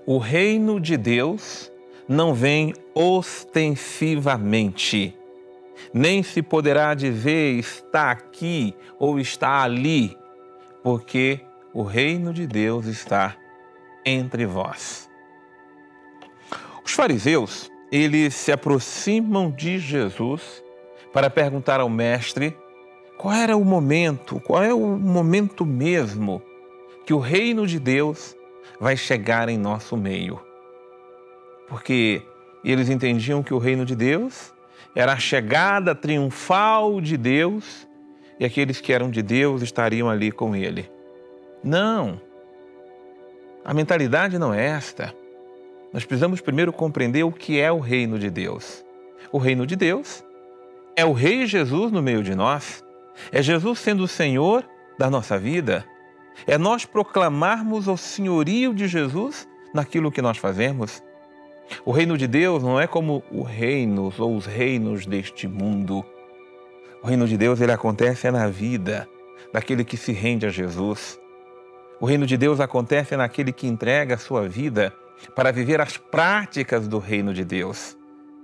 O reino de Deus não vem ostensivamente, nem se poderá dizer está aqui ou está ali, porque o reino de Deus está entre vós. Os fariseus, eles se aproximam de Jesus para perguntar ao mestre qual é o momento mesmo que o reino de Deus vai chegar em nosso meio. Porque eles entendiam que o reino de Deus era a chegada triunfal de Deus e aqueles que eram de Deus estariam ali com ele. Não, a mentalidade não é esta. Nós precisamos primeiro compreender o que é o reino de Deus. O reino de Deus é o Rei Jesus no meio de nós, é Jesus sendo o Senhor da nossa vida, é nós proclamarmos o senhorio de Jesus naquilo que nós fazemos. O reino de Deus não é como os reinos deste mundo. O reino de Deus, ele acontece na vida daquele que se rende a Jesus. O reino de Deus acontece naquele que entrega a sua vida para viver as práticas do reino de Deus.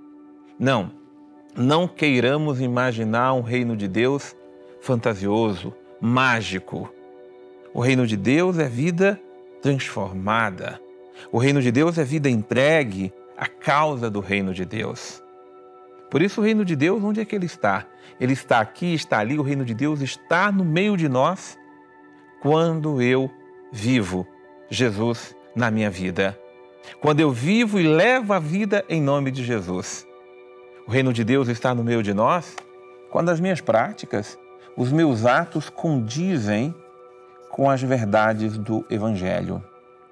Não queiramos imaginar um reino de Deus fantasioso, mágico. O reino de Deus é vida transformada. O reino de Deus é vida entregue à causa do reino de Deus. Por isso o reino de Deus, onde é que ele está? Ele está aqui, está ali, o reino de Deus está no meio de nós quando eu vivo Jesus na minha vida. Quando eu vivo e levo a vida em nome de Jesus. O reino de Deus está no meio de nós quando as minhas práticas, os meus atos condizem com as verdades do Evangelho.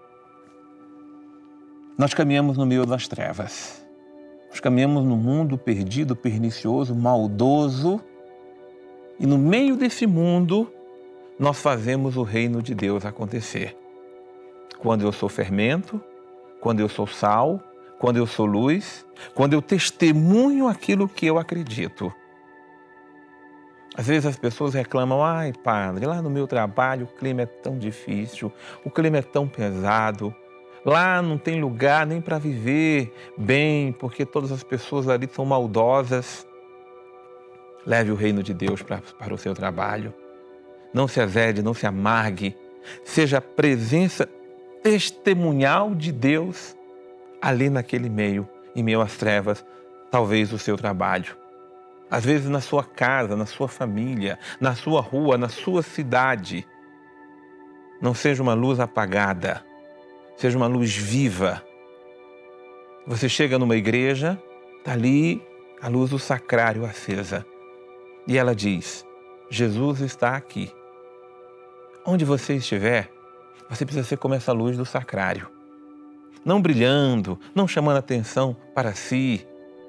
Nós caminhamos no meio das trevas. Nós caminhamos no mundo perdido, pernicioso, maldoso. E no meio desse mundo, nós fazemos o reino de Deus acontecer. Quando eu sou fermento, quando eu sou sal, quando eu sou luz, quando eu testemunho aquilo que eu acredito. Às vezes as pessoas reclamam, ai padre, lá no meu trabalho o clima é tão difícil, o clima é tão pesado, lá não tem lugar nem para viver bem, porque todas as pessoas ali são maldosas. Leve o reino de Deus para o seu trabalho. Não se azede, não se amargue. Seja a presença testemunhal de Deus ali naquele meio, em meio às trevas, talvez do seu trabalho. Às vezes na sua casa, na sua família, na sua rua, na sua cidade. Não seja uma luz apagada, seja uma luz viva. Você chega numa igreja, está ali a luz do sacrário acesa. E ela diz, Jesus está aqui. Onde você estiver, você precisa ser como essa luz do sacrário. Não brilhando, não chamando atenção para si,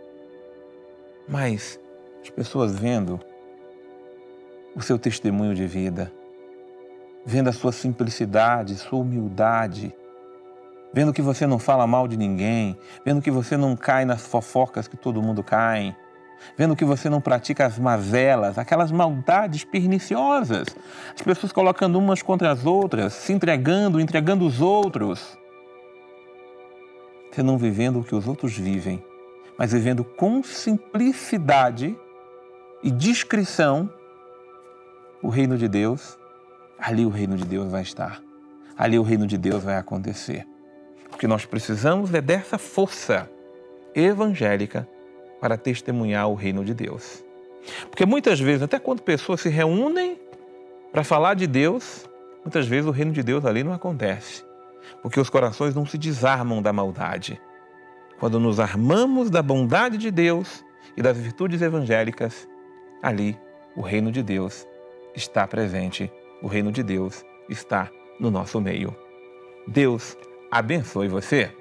mas as pessoas vendo o seu testemunho de vida, vendo a sua simplicidade, sua humildade, vendo que você não fala mal de ninguém, vendo que você não cai nas fofocas que todo mundo cai, vendo que você não pratica as mazelas, aquelas maldades perniciosas, as pessoas colocando umas contra as outras, se entregando os outros. Você não vivendo o que os outros vivem, mas vivendo com simplicidade e discrição o reino de Deus, ali o reino de Deus vai estar. Ali o reino de Deus vai acontecer. O que nós precisamos é dessa força evangélica para testemunhar o reino de Deus. Porque muitas vezes, até quando pessoas se reúnem para falar de Deus, muitas vezes o reino de Deus ali não acontece. Porque os corações não se desarmam da maldade. Quando nos armamos da bondade de Deus e das virtudes evangélicas, ali o reino de Deus está presente, o reino de Deus está no nosso meio. Deus abençoe você.